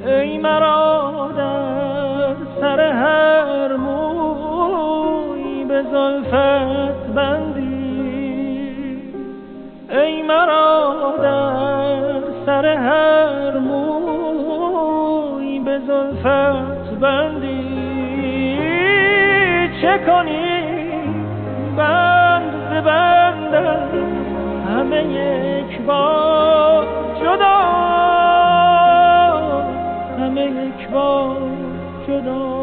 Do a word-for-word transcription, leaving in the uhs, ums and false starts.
ای مرا در سر هر موی به زلفت بندی، ای مرا در سر هر موی به زلفت بندی. چه کنی بند به بندم همه یک بار جدا، همه یک بار جدا.